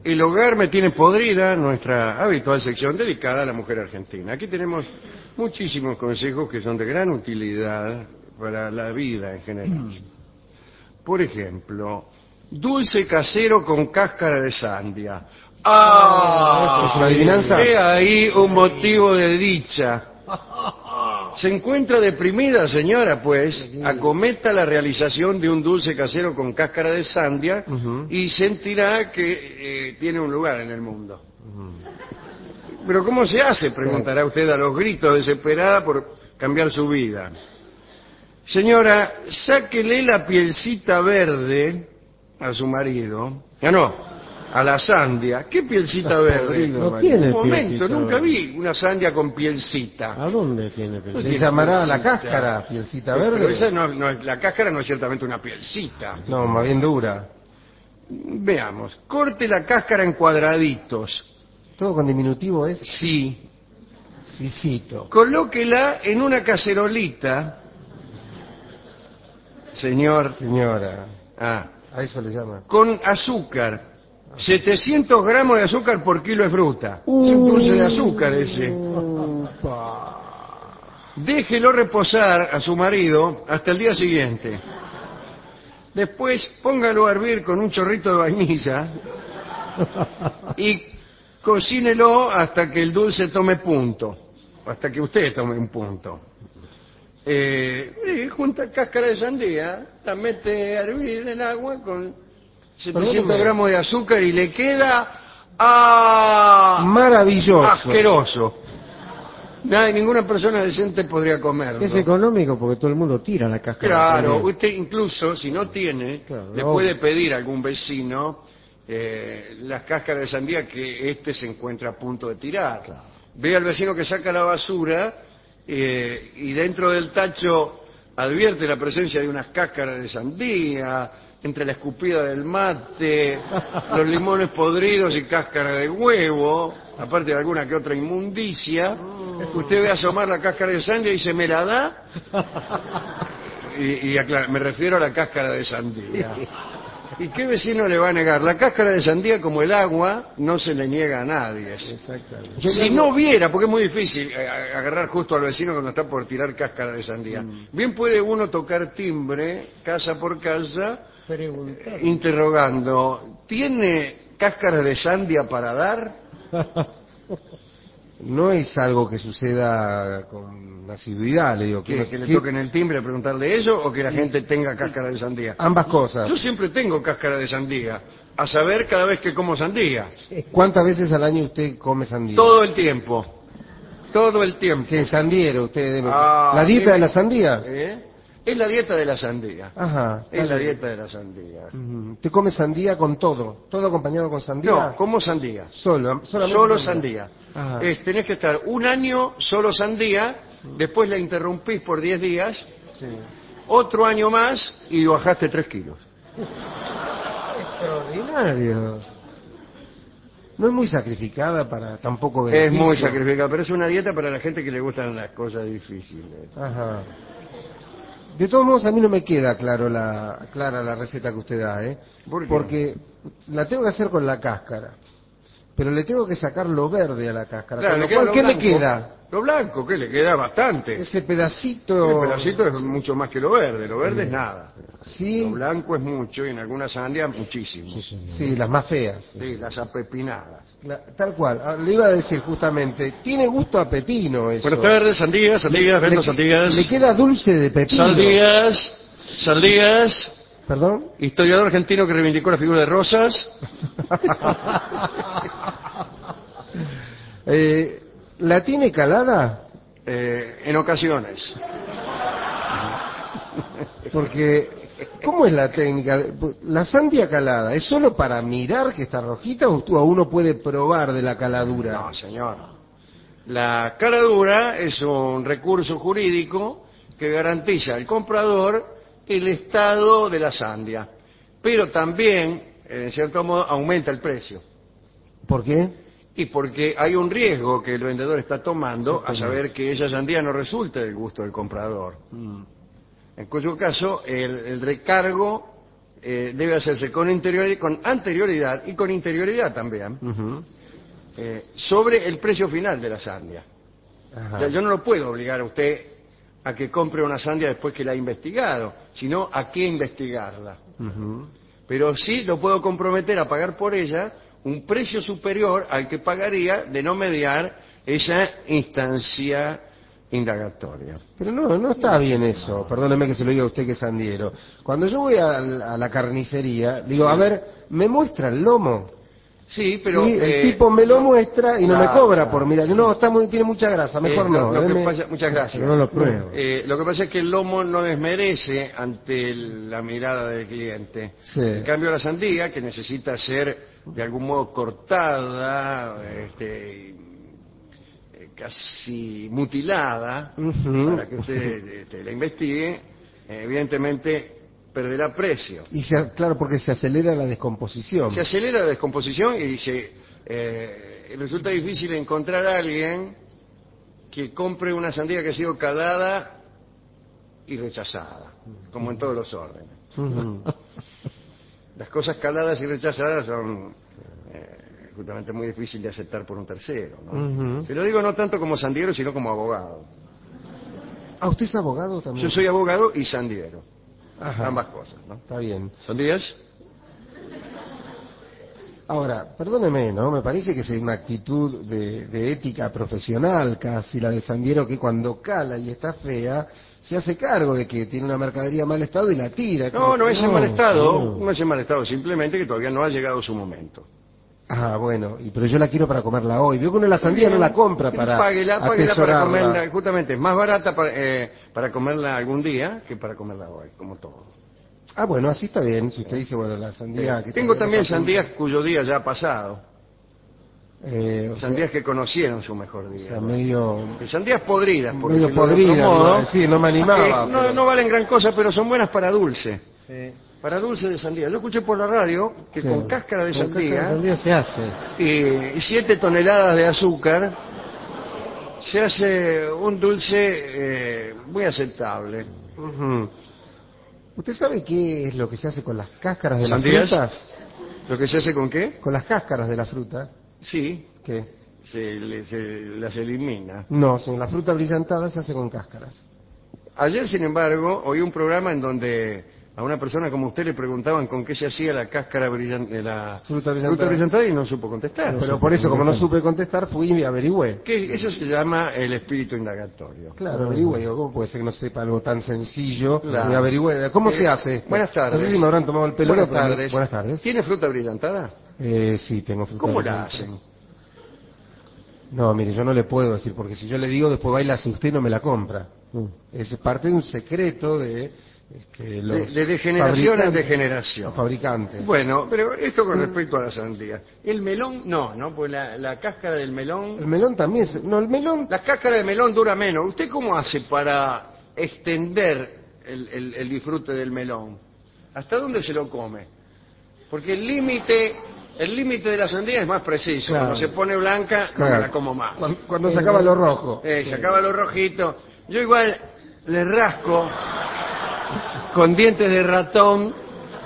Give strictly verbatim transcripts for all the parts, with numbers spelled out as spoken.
El hogar me tiene podrida, nuestra habitual sección dedicada a la mujer argentina. Aquí tenemos muchísimos consejos que son de gran utilidad para la vida en general. Por ejemplo, dulce casero con cáscara de sandia. ¡Ah! ¿Es una adivinanza? He ahí un motivo de dicha. Se encuentra deprimida, señora, pues acometa la realización de un dulce casero con cáscara de sandia Uh-huh. y sentirá que eh, tiene un lugar en el mundo. ¿Pero cómo se hace?, preguntará usted a los gritos, desesperada por cambiar su vida. Señora, sáquele la pielcita verde a su marido. Ya no, a la sandia. ¿Qué pielcita verde? Podrido, No María. tiene Un momento, pielcita nunca verde. vi una sandia con pielcita. ¿A dónde tiene No Le pielcita? tiene llamará a la pielcita. cáscara, pielcita Pero verde. esa no, no es- la cáscara no es ciertamente una pielcita. No, más bien dura. Veamos, corte la cáscara en cuadraditos. Todo con diminutivo es Sí. sisito. Colóquela en una cacerolita. Señor. Señora, Ah. a eso le llama. Con azúcar. setecientos gramos de azúcar por kilo es fruta. Uh. Es un dulce de azúcar ese. Upa. Déjelo reposar a su marido hasta el día siguiente. Después póngalo a hervir con un chorrito de vainilla y cocínelo hasta que el dulce tome punto, hasta que usted tome un punto. Eh, y junta cáscara de sandía, la mete a hervir en agua con setecientos Perdóneme. gramos de azúcar y le queda ah, Maravilloso. asqueroso. Nadie, ninguna persona decente podría comerlo. Es económico porque todo el mundo tira la cáscara. Claro, también. usted incluso, si no tiene, Claro, le no. puede pedir a algún vecino eh, las cáscaras de sandía que éste se encuentra a punto de tirar. Ve al vecino que saca la basura eh, y dentro del tacho advierte la presencia de unas cáscaras de sandía, entre la escupida del mate, los limones podridos y cáscara de huevo, aparte de alguna que otra inmundicia. Usted ve asomar la cáscara de sandía y dice, ¿me la da? Y, y aclara, me refiero a la cáscara de sandía. ¿Y qué vecino le va a negar? La cáscara de sandía, como el agua, no se le niega a nadie. Exactamente. Yo Si le no hago- viera, porque es muy difícil eh, agarrar justo al vecino cuando está por tirar cáscara de sandía. Mm. Bien puede uno tocar timbre, casa por casa, Preguntar. interrogando, ¿tiene cáscara de sandia para dar? No es algo que suceda con asiduidad, le digo. ¿Que, uno- que le que- toquen el timbre a preguntarle eso o que la gente tenga cáscara de sandía? Ambas cosas. Yo siempre tengo cáscara de sandía, a saber cada vez que como sandía. ¿Cuántas veces al año usted come sandía? Todo el tiempo. Todo el tiempo. ¿Qué sandiero usted? Ah, ¿La dieta dime. de la sandía? ¿Eh? Es la dieta de la sandía. Ajá. Es la dale. dieta de la sandía. Ujú. ¿Usted come sandía con todo? ¿Todo acompañado con sandía? No, como sandía. Solo, solamente Solo sandía. Ajá. Es, tenés que estar un año solo sandía, después la interrumpís por diez días, Sí. otro año más y bajaste tres kilos. Extraordinario. No es muy sacrificada para tampoco Es beneficio. muy sacrificado, pero es una dieta para la gente que le gustan las cosas difíciles. Ajá. De todos modos, a mí no me queda claro la, clara la receta que usted da, ¿eh? ¿Por qué? Porque la tengo que hacer con la cáscara, pero le tengo que sacar lo verde a la cáscara. Claro, con le lo queda cual, lo ¿qué le blanco. queda? Lo blanco, ¿qué le queda? Bastante. Ese pedacito... El pedacito es mucho más que lo verde, lo verde es nada. Sí, Lo blanco es mucho y en algunas sandías muchísimo. sí, las más feas. Sí, las apepinadas. La- tal cual. Ah, le iba a decir justamente, tiene gusto a pepino eso. Buenas tardes, sandías, sandías, Le- vendo le- sandías. Le queda dulce de pepino. Sandías, sandías. ¿Perdón? Historiador argentino que reivindicó la figura de Rosas. Eh, ¿La tiene calada? Eh, en ocasiones. Porque, ¿cómo es la técnica? ¿La sandía calada es solo para mirar que está rojita o tú- o uno puede probar de la caladura? No, señor. La caladura es un recurso jurídico que garantiza al comprador el estado de la sandia, pero también, en cierto modo, aumenta el precio. ¿Por qué? Y porque hay un riesgo que el vendedor está tomando a saber que esa sandía no resulte del gusto del comprador. En cuyo caso, el, el recargo eh, debe hacerse con, interiori- con anterioridad y con interioridad también Ujú. eh, sobre el precio final de la sandia. Ajá. O sea, yo no lo puedo obligar a usted a que compre una sandia después que la ha investigado, sino a qué investigarla. Ujú. Pero sí lo puedo comprometer a pagar por ella un precio superior al que pagaría de no mediar esa instancia indagatoria. Pero no, no está bien eso. Perdóneme que se lo diga a usted que es sandiero. Cuando yo voy a, a la carnicería, digo, a ver, ¿me muestra el lomo? Sí, pero... Sí, el eh, tipo me lo no- muestra y no me Claro, cobra claro. por mirar. No, está muy, tiene mucha grasa, mejor Eh, no. lo- lo que deme- pasa- muchas gracias. Pero no lo pruebo. Eh, lo que pasa es que el lomo no desmerece ante el- la mirada del cliente. Sí. En cambio, la sandía, que necesita ser de algún modo cortada, este, eh, casi mutilada, Ujú. para que usted este, la investigue, eh, evidentemente perderá precio. Y se, claro, porque se acelera la descomposición. Se acelera la descomposición y se, eh, resulta difícil encontrar a alguien que compre una sandía que ha sido calada y rechazada, como en todos los órdenes. Ujú. Las cosas caladas y rechazadas son eh, justamente muy difíciles de aceptar por un tercero, ¿no? Ujú. Se lo digo no tanto como sandiero, sino como abogado. Ah, ¿usted es abogado también? Yo soy abogado y sandiero, Ajá. ambas cosas, ¿no? Está bien. ¿Sandías? Ahora, perdóneme, ¿no? Me parece que es una actitud de, de ética profesional casi la de sandiero, que cuando cala y está fea, se hace cargo de que tiene una mercadería en mal estado y la tira. No, Como no que es en mal estado, no. no es en mal estado, simplemente que todavía no ha llegado su momento. Ah, bueno, y, pero yo la quiero para comerla hoy. Veo que uno la sandía no la compra para Páguela, páguela para atesorarla. comerla, justamente es más barata para, eh, para comerla algún día que para comerla hoy, como todo. Ah, bueno, así está bien. Si usted dice, bueno, la sandía... Eh, que tengo todavía no también está a punto. sandías cuyo día ya ha pasado, Eh, o sea, sandías que conocieron su mejor o día. sea, medio... Eh, Sandías podridas, por medio decirlo de podrida, otro iba a modo, decir, no me animaba, que no, pero- no valen gran cosa, pero son buenas para dulce. Sí. Para dulce de sandía. Yo escuché por la radio que Sí. con cáscara de Con cáscara de sandía sandía se hace. y siete toneladas de azúcar se hace un dulce eh, muy aceptable. Ujú. ¿Usted sabe qué es lo que se hace con las cáscaras de las ¿Sandías? frutas? ¿Lo que se hace con qué? Con las cáscaras de la fruta. Sí, ¿Qué? se, le- se las elimina. No, sin la fruta brillantada se hace con cáscaras. Ayer, sin embargo, oí un programa en donde a una persona como usted le preguntaban con qué se hacía la cáscara brillante de la Fruta brillantada. brillantada y no supo contestar. Pero por eso, como no supe contestar, fui y averigüé. Que eso se llama el espíritu indagatorio. Claro, averigüé. Digo, ¿cómo puede ser que no sepa algo tan sencillo? Claro. Y averigüé. ¿Cómo Eh, se hace esto? Buenas tardes. No sé si me habrán tomado el pelo. Buenas pero me- tardes. Buenas tardes. ¿Tiene fruta brillantada? Eh, sí, tengo fruta ¿Cómo la brillantada. hacen? No, mire, yo no le puedo decir, porque si yo le digo, después baila si usted no me la compra. Mm. Es parte de un secreto de este, los De, de generación en fabricantes- degeneración. los fabricantes. Bueno, pero esto con respecto a la sandía. El melón, no, ¿no? Pues la, la cáscara del melón... El melón también, se- no, el melón, La cáscara de melón dura menos. ¿Usted cómo hace para extender el, el- el disfrute del melón? ¿Hasta dónde se lo come? Porque el límite el límite de la sandía es más preciso. Claro. Cuando se pone blanca, no Claro. me la como más. cuando, cuando se acaba lo rojo. Eh, Se acaba lo rojito. Yo igual le rasco con dientes de ratón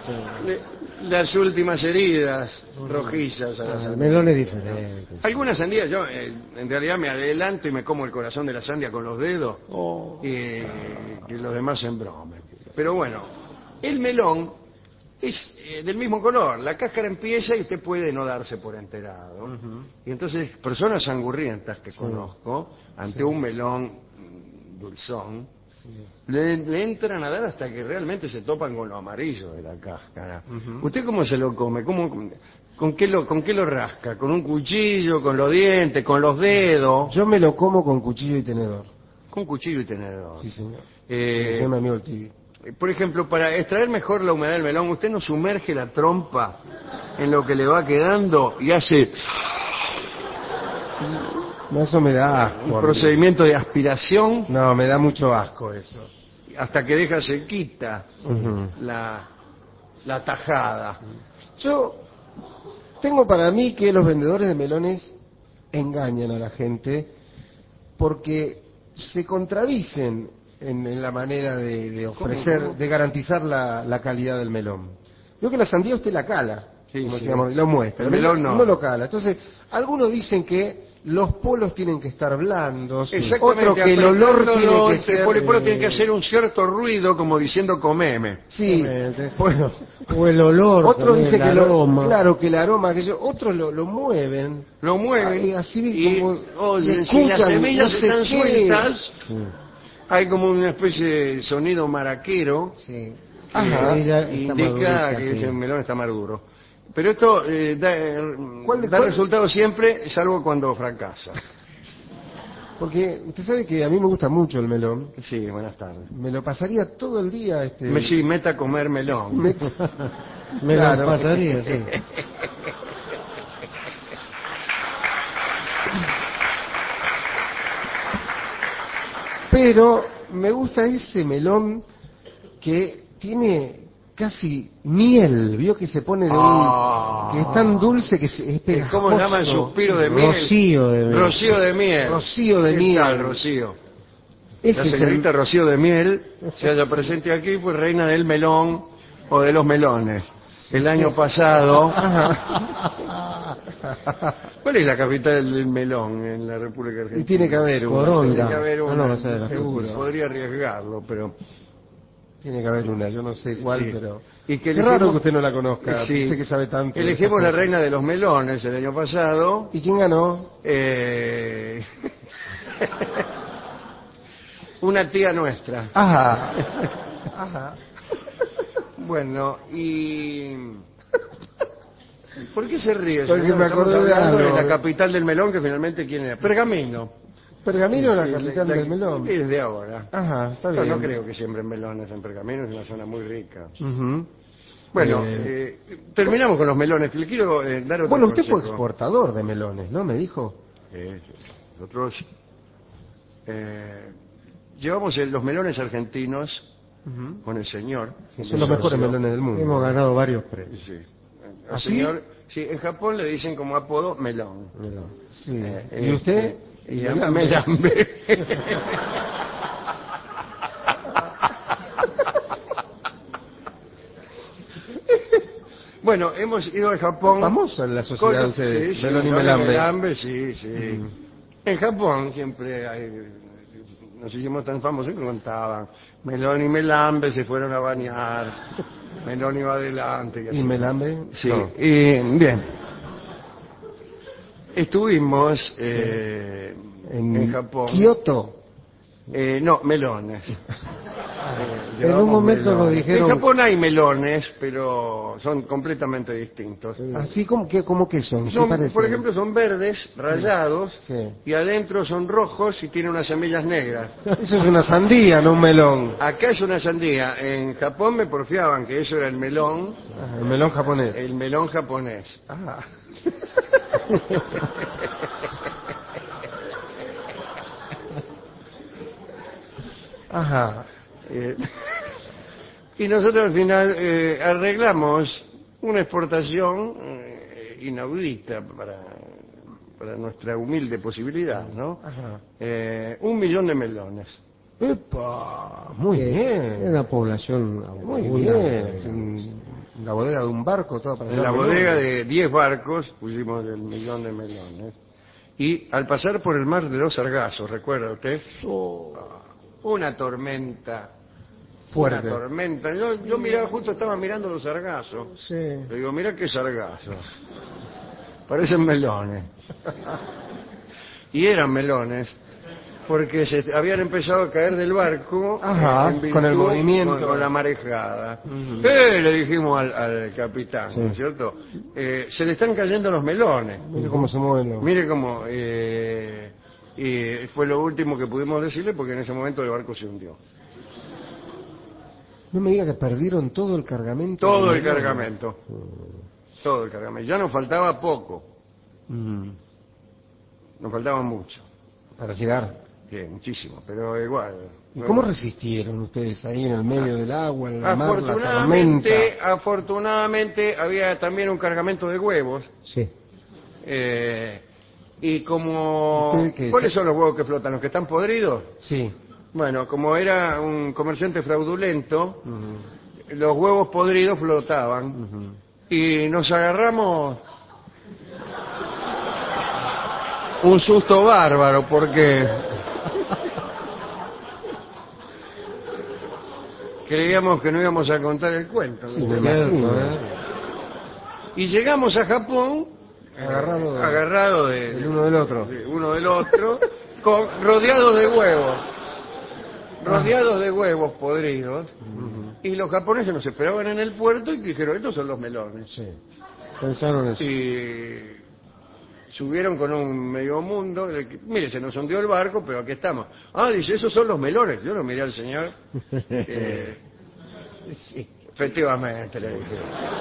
le- las últimas heridas rojizas a la Ah, el sandía. melón es diferente. Algunas sandías, yo eh, en realidad me adelanto y me como el corazón de la sandía con los dedos Oh. y que los demás se embromen. Pero bueno, el melón es eh, del mismo color. La cáscara empieza y usted puede no darse por enterado. Y entonces, personas angurrientas que conozco, ante un melón mm, dulzón, le, le entran a dar hasta que realmente se topan con lo amarillo de la cáscara. ¿Usted cómo se lo come? ¿Cómo, con, qué lo, ¿Con qué lo rasca? ¿Con un cuchillo? ¿Con los dientes? ¿Con los dedos? Yo me lo como con cuchillo y tenedor. Con cuchillo y tenedor. Sí, señor. Eh, Yo mi amigo el Tibi. Por ejemplo, para extraer mejor la humedad del melón, usted no sumerge la trompa en lo que le va quedando y hace No, eso me da asco. un amigo. procedimiento de aspiración No, me da mucho asco eso. hasta que deja sequita Ujú. la, la tajada. Yo tengo para mí que los vendedores de melones engañan a la gente porque se contradicen en, en la manera de, de ofrecer, ¿Cómo? de garantizar la, la calidad del melón. Veo que la sandía usted la cala, Sí, como sí. decíamos, lo muestra. El melón no. No lo cala. Entonces, algunos dicen que los polos tienen que estar blandos, Exactamente, otro que el olor tiene apretándolo, que el ser... polo y polo tiene que eh, hacer un cierto ruido como diciendo comeme. Sí, Exactamente. bueno. O el olor, Otro también, dice el que lo, aroma. claro, que el aroma, que yo, otros lo, lo mueven. Lo mueven Ay, así y, como- oye, y si las escuchan, semillas no sé están qué. sueltas, Sí. hay como una especie de sonido maraquero Sí. que Ajá. Ella indica está madurita, que sí. ese melón está maduro. Pero esto eh, da, eh, ¿Cuál de- da cuál? resultado siempre, salvo cuando fracasa. Porque usted sabe que a mí me gusta mucho el melón. Sí, buenas tardes. Me lo pasaría todo el día. Este, Me, sí, meta a comer melón. me- Me Claro. lo pasaría, sí. Pero me gusta ese melón que tiene casi miel. Vio que se pone de un... Ah. que es tan dulce que se- es pegajoso. ¿Cómo se llama el suspiro de miel? Rocío de miel. Rocío de miel. Rocío de ¿Qué miel. tal, Rocío? Ese La es el- señorita Rocío de Miel se halla presente aquí, fue reina del melón o de los melones. El año pasado... ¿Cuál es la capital del melón en la República Argentina? Y tiene que haber una. Coronda. Tiene que haber Ah, una, no, esa era. Seguro. Podría arriesgarlo, pero... Tiene que haber una, yo no sé cuál, Sí. pero... Y que Qué raro elegimos- que usted no la conozca, Sí. usted que sabe tanto. de Elegimos estas la cosas. reina de los melones el año pasado. ¿Y quién ganó? Eh... Una tía nuestra. Ajá. Ajá. Bueno, y... ¿Por qué se ríe? Porque señor? me Estamos acordé de hablando algo. de la capital del melón, que finalmente ¿quién era? Pergamino. Pergamino es la Sí, capital la- del melón. sí, desde ahora. Ajá, está Yo bien. no creo que siembren melones en Pergamino, es una zona muy rica. Ujú. Bueno, Eh, eh, terminamos con los melones. Le quiero eh, dar otro Bueno, usted fue consejo. exportador de melones, ¿no? Me dijo. Eh, nosotros eh, llevamos el- los melones argentinos Ujú. con el señor. Son los mejores melones del mundo. Hemos ganado varios premios. Sí. El ¿Ah, sí? señor, sí, en Japón le dicen como apodo melón. Sí. Eh, ¿Y usted? eh, y a mí melambe. Bueno, hemos ido a Japón. Famosa en la sociedad de con- ustedes, sí, sí, melón y melón melambe. melambe, sí, sí. En Japón siempre hay, nos hicimos tan famosos que contaban. Melón y melambe se fueron a bañar. Melón iba adelante. ¿Y así. melambe? Sí, No. y bien. Estuvimos eh, en, En Japón. Kioto. Eh, no, melones. Eh, En llevamos un momento nos melones. dijeron- En Japón hay melones, pero son completamente distintos. Así como que, como que son. ¿Qué Son, parecen? por ejemplo, son verdes, rayados, Sí. y adentro son rojos y tienen unas semillas negras. Eso es una sandía, no un melón. Acá es una sandía. En Japón me porfiaban que eso era el melón, Ah, el melón japonés. el melón japonés. Ah. Ajá. Eh, y nosotros al final eh, arreglamos una exportación eh, inaudita para, para nuestra humilde posibilidad, ¿no? Ajá. Eh, un millón de melones. ¡Epa! Muy Es bien. una población Muy abundante, bien. Es un- la bodega de un barco, todo para En la llevar bodega melones. de diez barcos pusimos el millón de melones. Y al pasar por el mar de los Sargazos, ¿recuerda usted? Una tormenta. Fuerte. Una tormenta. Yo, yo miraba, justo estaba mirando los sargazos. Sí. Le digo, mira qué sargazos. Parecen melones. Y eran melones, porque se habían empezado a caer del barco. Ajá, eh, en virtud- con el movimiento. Con, con la marejada. Ujú. Eh, le dijimos al, al capitán, Sí. ¿no es cierto? Eh, se le están cayendo los melones. Mire cómo se mueven los... Mire cómo... eh, y fue lo último que pudimos decirle porque en ese momento el barco se hundió. No me diga que perdieron todo el cargamento. Todo de el melones. cargamento. Todo el cargamento. Ya nos faltaba poco. Mm. Nos faltaba mucho. Para llegar. Sí, muchísimo, pero igual. ¿Y cómo resistieron ustedes ahí en el medio del agua, en la mar, la tormenta? Afortunadamente, afortunadamente había también un cargamento de huevos. Sí. eh, y como... ¿Ustedes qué? ¿Cuáles son los huevos que flotan? ¿Los que están podridos? Sí. Bueno, como era un comerciante fraudulento, Ujú. los huevos podridos flotaban. Ujú. Y nos agarramos un susto bárbaro porque creíamos que no íbamos a contar el cuento. Sí, ¿no? me imagino, ¿eh? Y llegamos a Japón Agarrado, eh, agarrado de, el uno del otro. de uno del otro, con, rodeados de huevos, rodeados de huevos podridos. Ujú. Y los japoneses nos esperaban en el puerto y dijeron, estos son los melones. Sí. Pensaron eso. Y subieron con un medio mundo. de que, Mire, se nos hundió el barco, pero aquí estamos. Ah, dice, esos son los melones. Yo lo miré al señor. eh, Sí. efectivamente, le dije.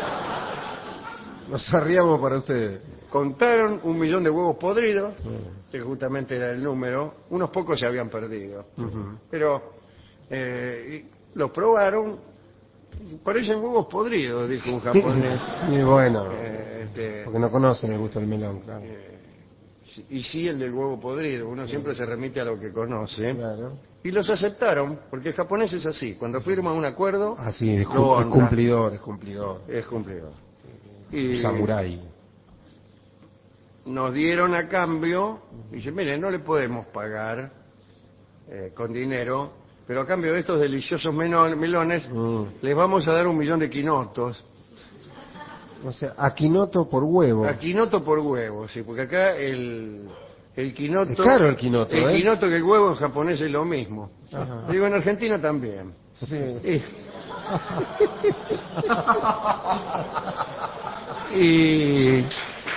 Nos arriamos para ustedes. Contaron un millón de huevos podridos, Mm. que justamente era el número. Unos pocos se habían perdido. Ujú. Pero eh, y los probaron. Parecen huevos podridos, dijo un japonés. Y bueno, Eh, este, porque no conocen el gusto del melón, claro. eh, y sí el del huevo podrido, uno siempre se remite a lo que conoce. Claro. Y los aceptaron, porque el japonés es así, cuando firma un acuerdo, Así, es, lo cum- es honra. cumplidor, es cumplidor. Es cumplidor. Y Samurái. nos dieron a cambio, dice, mire, no le podemos pagar eh, con dinero, pero a cambio de estos deliciosos meno- melones, Mm. les vamos a dar un millón de quinotos. O sea, aquinoto por huevo. A quinoto por huevo, sí, porque acá el, el quinoto... Es caro el quinoto, El ¿eh? quinoto que el huevo en japonés es lo mismo. Ajá. Digo, en Argentina también. Sí. Y, y,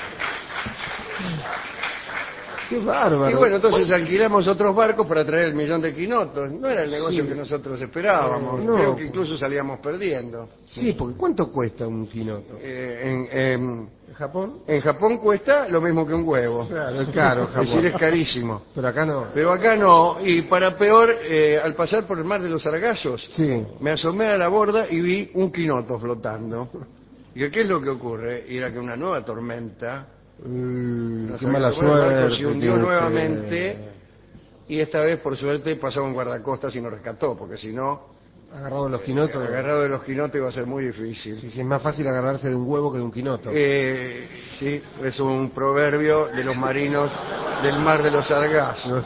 Qué bárbaro. y bueno, entonces alquilamos otros barcos para traer el millón de quinotos. No era el negocio Sí. que nosotros esperábamos. Eh, no. Creo que incluso salíamos perdiendo. Sí, porque ¿cuánto cuesta un quinoto? Eh, en, en- ¿En Japón? en Japón cuesta lo mismo que un huevo. Claro, es caro Es decir, Japón. es carísimo. Pero acá no. Pero acá no. Y para peor, eh, al pasar por el mar de los Sargazos, Sí. me asomé a la borda y vi un quinoto flotando. ¿Y qué es lo que ocurre? Y era que una nueva tormenta Mm, nos qué había mala tomado el barco, suerte. se hundió tiene nuevamente usted. y esta vez, por suerte, pasaba un guardacostas y nos rescató, porque si no, Agarrado de los quinotos. agarrado de los quinotos iba a ser muy difícil. Sí, sí, es más fácil agarrarse de un huevo que de un quinoto. Eh, sí, es un proverbio de los marinos del mar de los Sargazos.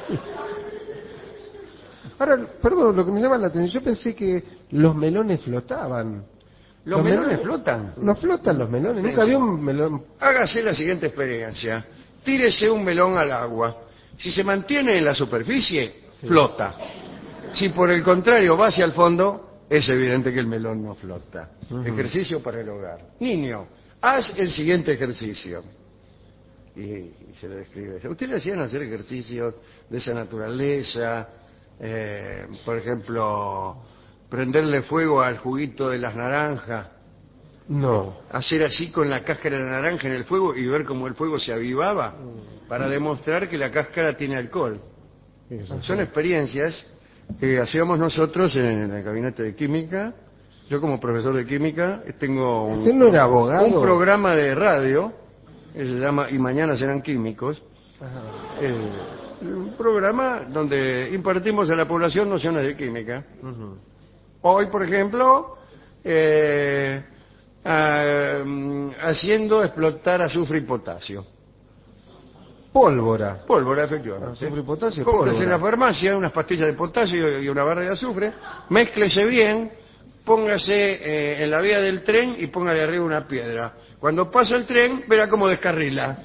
Ahora, perdón, lo que me llama la atención, yo pensé que los melones flotaban. Los melones flotan. No flotan los melones. Nunca había un melón. Hágase la siguiente experiencia. Tírese un melón al agua. Si se mantiene en la superficie, Sí. flota. Si por el contrario va hacia el fondo, es evidente que el melón no flota. Ujú. Ejercicio para el hogar. Niño, haz el siguiente ejercicio. Y, y se le describe. ¿Usted le hacían hacer ejercicios de esa naturaleza? Eh, por ejemplo, prenderle fuego al juguito de las naranjas. No. Hacer así con la cáscara de la naranja en el fuego y ver cómo el fuego se avivaba para demostrar que la cáscara tiene alcohol. Son experiencias que hacíamos nosotros en el gabinete de química. Yo como profesor de química tengo un, ¿Usted no era abogado? un programa de radio que se llama Y Mañana Serán Químicos. Ajá. Eh, un programa donde impartimos a la población nociones de química. Ujú. Hoy, por ejemplo, eh, ah, mm, haciendo explotar azufre y potasio. Pólvora. Pólvora, efectivamente. Azufre y potasio, Cómprese en pólvora. la farmacia unas pastillas de potasio y una barra de azufre, mézclese bien, póngase eh, en la vía del tren y póngale arriba una piedra. Cuando pasa el tren, verá cómo descarrila.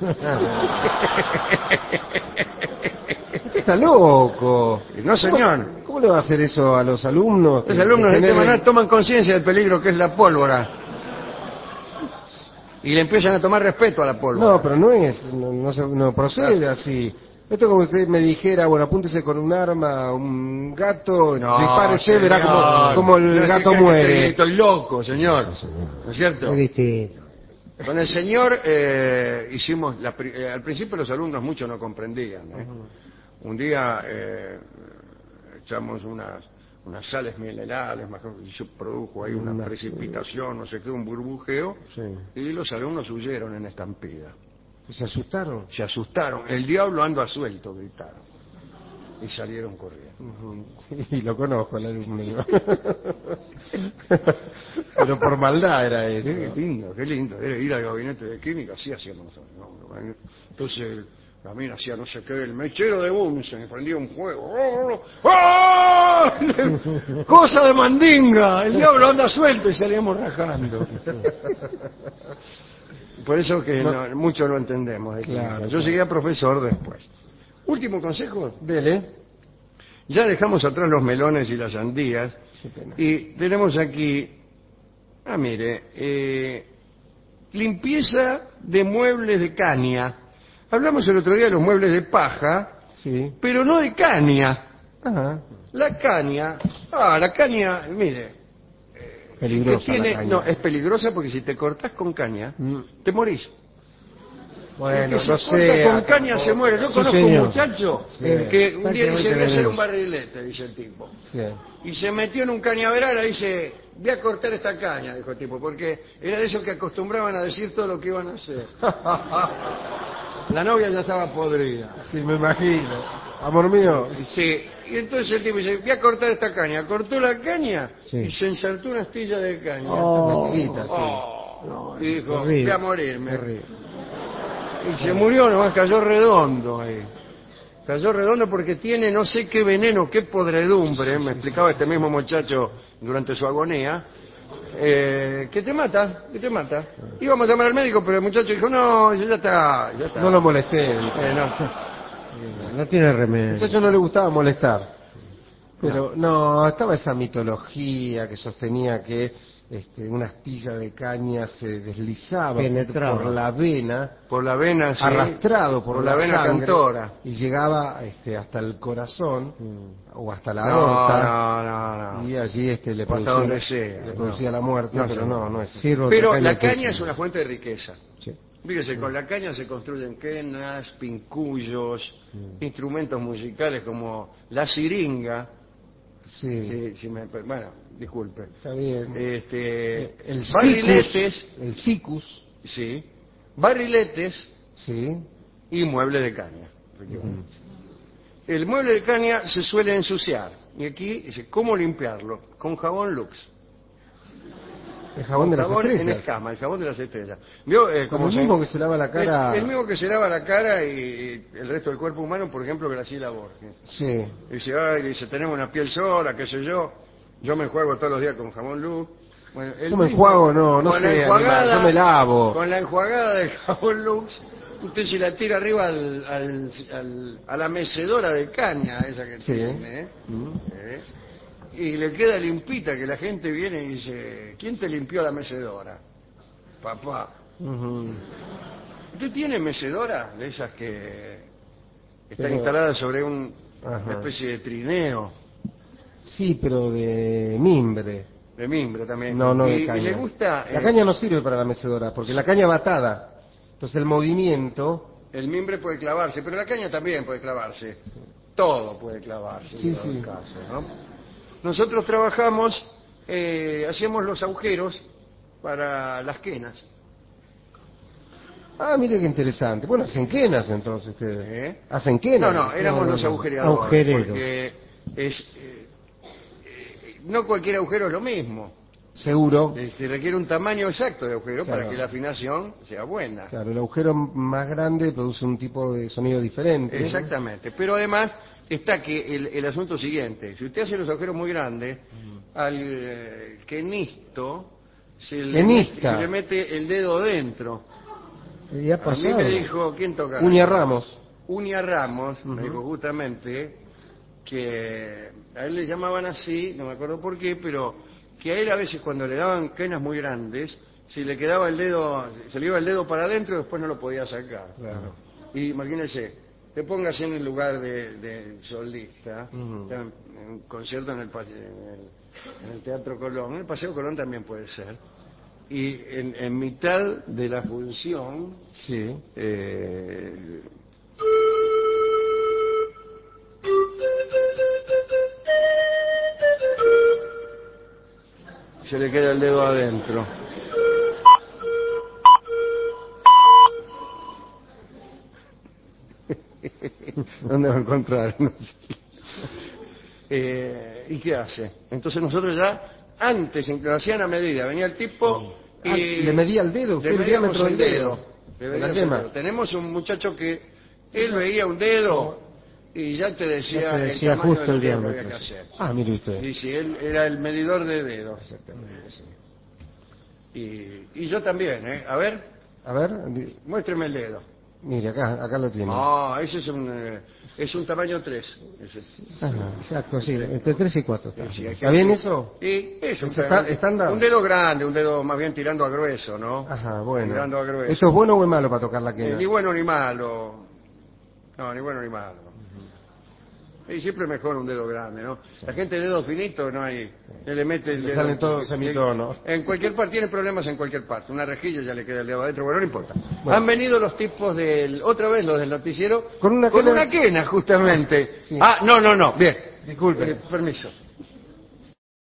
Usted está loco. No, señor. ¿Cómo, cómo le va a hacer eso a los alumnos? Los alumnos de Tener- este manual toman conciencia del peligro que es la pólvora. Y le empiezan a tomar respeto a la pólvora. No, pero no es, no, no, se- no procede así. Esto es como usted me dijera, bueno, apúntese con un arma a un gato, No, dispárese, verá señor. cómo, cómo el No se gato crea que muere. Estoy, estoy loco, señor. ¿No es cierto? Es distinto. Con el señor eh, hicimos, la pri- eh, al principio los alumnos mucho no comprendían. ¿eh? Un día eh, echamos unas, unas sales minerales, más o- y se produjo ahí una Una- precipitación, no sé qué, un burbujeo, Sí. y los alumnos huyeron en estampida. ¿Se asustaron? Se asustaron. El diablo anda suelto, gritaron. y salieron corriendo. Ujú. Sí, lo conozco al alumno. yo. Pero por maldad era eso. Qué lindo, qué lindo. Era ir al gabinete de química, así hacíamos. ¿no? Entonces, la mina hacía no sé qué, el mechero de Bunsen, prendía un fuego. ¡Ah! ¡Cosa de mandinga! El diablo anda suelto y salíamos rajando. Por eso que no, mucho no entendemos. de química. Claro, Yo claro. llegué a profesor después. Último consejo. Dele. Ya dejamos atrás los melones y las sandías. Qué pena. Y tenemos aquí, ah, mire, eh, limpieza de muebles de caña. Hablamos el otro día de los muebles de paja, Sí. pero no de caña. Ajá. La caña, ah, la caña, mire, Peligrosa que tiene, la caña. no, es peligrosa porque si te cortás con caña, Mm. te morís. El Bueno, que se no corta sé. con caña se muere. Yo Sí, conozco un señor. muchacho Sí. que un día dice, voy a hacer Prácticamente un barrilete, dice el tipo. Sí. Y se metió en un cañaveral y dice, voy a cortar esta caña, dijo el tipo, porque era de esos que acostumbraban a decir todo lo que iban a hacer. La novia ya estaba podrida. Sí, me imagino. Amor mío. Sí, y entonces el tipo dice, voy a cortar esta caña. Cortó la caña Sí. y se ensartó una astilla de caña. Oh. Astillita, sí. Oh, y dijo, Horrible. voy a morirme. Horrible. Y se murió, nomás cayó redondo ahí. Cayó redondo porque tiene no sé qué veneno, qué podredumbre, me explicaba este mismo muchacho durante su agonía, eh, que te mata, que te mata. Íbamos a llamar al médico, pero el muchacho dijo, no, ya está, ya está. No lo molesté. Eh, no. No tiene Al remedio. muchacho no le gustaba molestar. Pero no, estaba esa mitología que sostenía que este, una astilla de caña se deslizaba Penetraba. por la vena, Por la vena, sí. arrastrado por, la, vena sangre, cantora. y llegaba este, hasta el corazón o hasta la No, aorta, no, no, no. y allí este, le O hasta producía, donde sea, le producía no. la muerte, No, pero señor. no, no es así. Sirvo Pero otra la al pecho. caña es una fuente de riqueza. Sí. Fíjese, con la caña se construyen quenas, pincuyos, instrumentos musicales como la siringa. Sí, Sí, sí me- bueno, disculpe. está bien. Este, Eh, el barriletes, cicus, el cicus, sí, barriletes sí, y muebles de caña. efectivamente. El mueble de caña se suele ensuciar. Y aquí dice, ¿cómo limpiarlo? Con jabón Lux. el jabón Con de las jabón en estrellas. escama, el jabón de las estrellas. ¿Vio, eh, Como cómo el se- mismo que se lava la cara. El, el mismo que se lava la cara y el resto del cuerpo humano, por ejemplo, Graciela Borges. Sí, Y dice, ay, dice, tenemos una piel sola, qué sé yo. Yo me enjuago todos los días con jabón Lux. Bueno, el yo me mismo- enjuago, no, no con la sé, enjuagada- animal, yo me lavo. Con la enjuagada del jabón Lux, usted se la tira arriba al, al- al- a la mecedora de caña, esa que Sí. tiene, ¿eh? Mm. ¿Eh? Y le queda limpita, que la gente viene y dice, ¿quién te limpió la mecedora? Papá. Ujú. ¿Usted tiene mecedora de esas que están Pero- instaladas sobre un- Ajá. una especie de trineo, Sí, pero de mimbre. de mimbre también? No, no y, de y caña. le gusta... La eh, caña no sirve para la mecedora, porque la caña va atada. Entonces el movimiento... El mimbre puede clavarse, pero la caña también puede clavarse. Todo puede clavarse, Sí, en todo sí. caso, ¿no? Nosotros trabajamos, eh, hacíamos los agujeros para las quenas. Ah, mire qué interesante. Bueno, hacen quenas entonces ustedes. ¿Eh? ¿Hacen quenas? No, no, éramos no, los no. agujereadores. Agujereros. Porque es, eh, eh, no cualquier agujero es lo mismo. Seguro. Eh, Se requiere un tamaño exacto de agujero Claro. para que la afinación sea buena. Claro, el agujero más grande produce un tipo de sonido diferente. Exactamente. Pero además está que el, el asunto siguiente. Si usted hace los agujeros muy grandes, al eh, quenisto se le, Quenista. mete, se le mete el dedo dentro. Y ha A mí pasado. me dijo, ¿quién toca? Uña Ramos. Uña Ramos, me Ujú. dijo justamente que a él le llamaban así, no me acuerdo por qué, pero que a él a veces cuando le daban quenas muy grandes, si le quedaba el dedo, se le iba el dedo para adentro y después no lo podía sacar. Claro. Y imagínese, te pongas en el lugar de, de solista, Ujú. está en, en un concierto en el, pase- en, el, en el Teatro Colón, en el Paseo Colón también puede ser, y en, en mitad de la función, Sí. eh, se le queda el dedo adentro. ¿Dónde va a encontrar? No sé. Eh, ¿Y qué hace? Entonces nosotros ya, antes, lo hacían a medida, venía el tipo y... Ah, ¿le medía el dedo? ¿Usted le el medíamos diámetro el del dedo. dedo? Le ¿De la medíamos el yema? dedo. Tenemos un muchacho que él veía un dedo y ya te decía, Ya te decía el tamaño justo del el dedo que había diámetro. que hacer. Ah, mire usted. Y si él era el medidor de dedos. Exactamente, sí. Y, y yo también, ¿eh? A ver, A ver, di- muéstreme el dedo. mire, acá, acá lo tiene. No, ese es un, eh, es un tamaño tres. Ese. Ajá. Exacto, sí, entre tres y cuatro. Sí, sí, hay ¿Está bien gente- eso? Y eso, ¿Es esta- un- estándar? un dedo grande, un dedo más bien tirando a grueso, ¿no? Ajá, bueno. Tirando a grueso. ¿Esto es bueno o es malo para tocar la Eh, quena? ni bueno ni malo. No, ni bueno ni malo. Y siempre mejor un dedo grande, ¿no? La gente de dedos finitos no hay... Le mete el Le dedo... salen todos semitonos. En cualquier parte, tiene problemas en cualquier parte. Una rejilla ya le queda el dedo adentro, bueno, no importa. Bueno. Han venido los tipos del... Otra vez los del noticiero. Con una con quena- una quena, justamente. Sí. Ah, no, no, no, bien. Disculpe. Eh, permiso.